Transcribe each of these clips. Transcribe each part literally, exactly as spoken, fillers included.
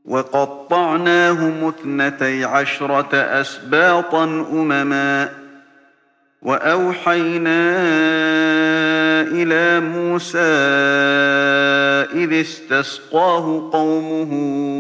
وقطعناهم اثنتي عشرة أسباطا أمما وأوحينا إلى موسى إذ استسقاه قومه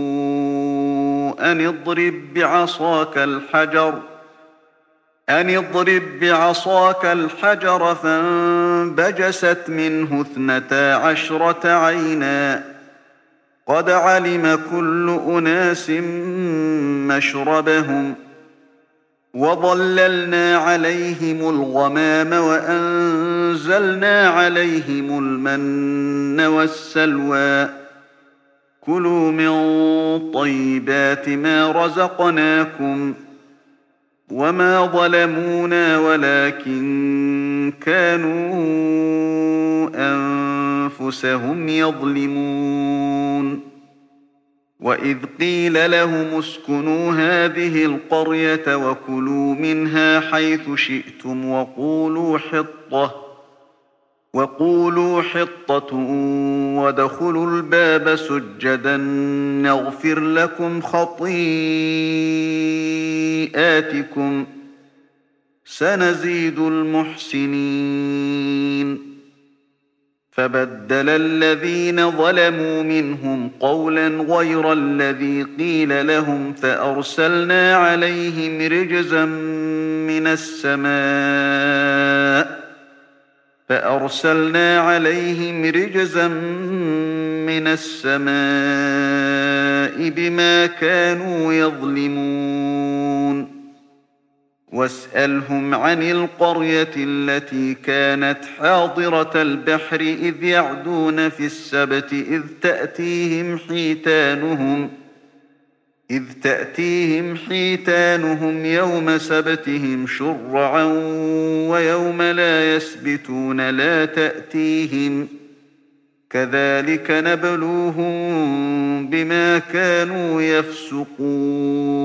أن اضرب بعصاك الحجر أن اضرب بعصاك الحجر فانبجست منه اثنتا عشرة عينا قد علم كل أناس مشربهم وظللنا عليهم الغمام وأنزلنا عليهم المن والسلوى كلوا من طيبات ما رزقناكم وما ظلمونا ولكن كانوا أنفسهم يظلمون وإذ قيل لهم اسكنوا هذه القرية وكلوا منها حيث شئتم وقولوا حطة وقولوا حطة وادخلوا الباب سجدا نغفر لكم خطيئاتكم سنزيد المحسنين فبدل الذين ظلموا منهم قولا غير الذي قيل لهم فأرسلنا عليهم رجزا من السماء فأرسلنا عليهم رجزا من السماء بما كانوا يظلمون واسألهم عن القرية التي كانت حاضرة البحر إذ يعدون في السبت إذ تأتيهم حيتانهم إذ تأتيهم حيتانهم يوم سبتهم شرعا ويوم لا يسبتون لا تأتيهم كذلك نبلوهم بما كانوا يفسقون